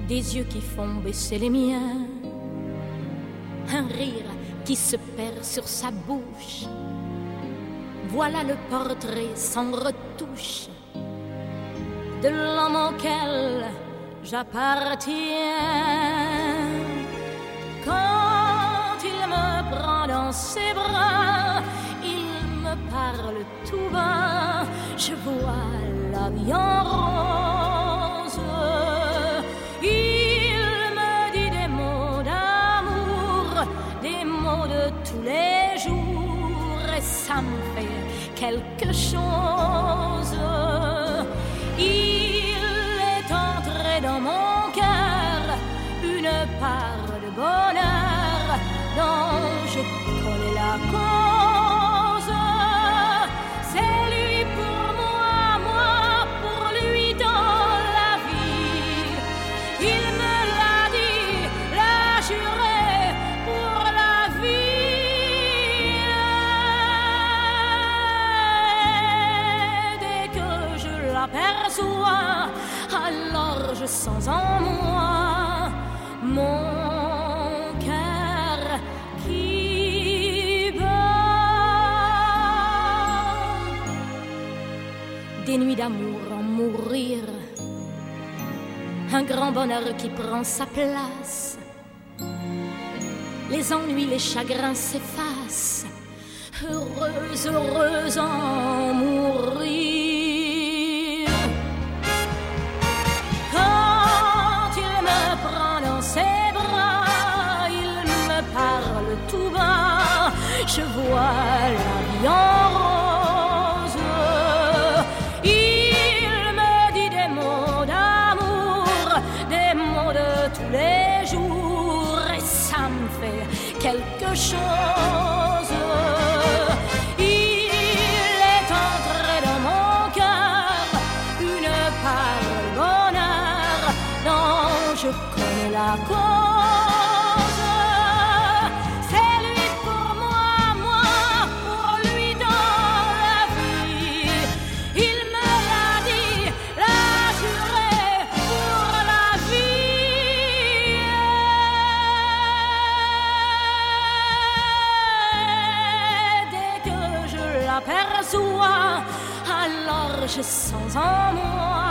des yeux qui font baisser les miens, un rire qui se perd sur sa bouche. Voilà le portrait sans retouche de l'homme auquel j'appartiens. Quand il me prend dans ses bras, il me parle tout bas, je vois la vie en rose. Il me dit des mots d'amour, des mots de tous les jours, et ça me fait quelque chose. Il est entré dans mon cœur une part de bonheur dont je connais la cause. C'est lui pour moi, moi pour lui dans la vie. Il me l'a dit, l'a juré pour la vie. Dès que je l'aperçois, alors je sens en moi mon cœur qui bat. Des nuits d'amour en mourir, un grand bonheur qui prend sa place. Les ennuis, les chagrins s'effacent, heureuse, heureuse en mourir. Quand il me prend dans ses bras, il me parle tout bas, je vois la vie en rose. Il me dit des mots d'amour, des mots de tous les jours, et ça me fait quelque chose. Il est entré dans mon cœur une part de bonheur dont je connais la cause. C'est lui pour moi, moi pour lui dans la vie. Il me l'a dit, l'a juré pour la vie. Dès que je l'aperçois, alors je sens en moi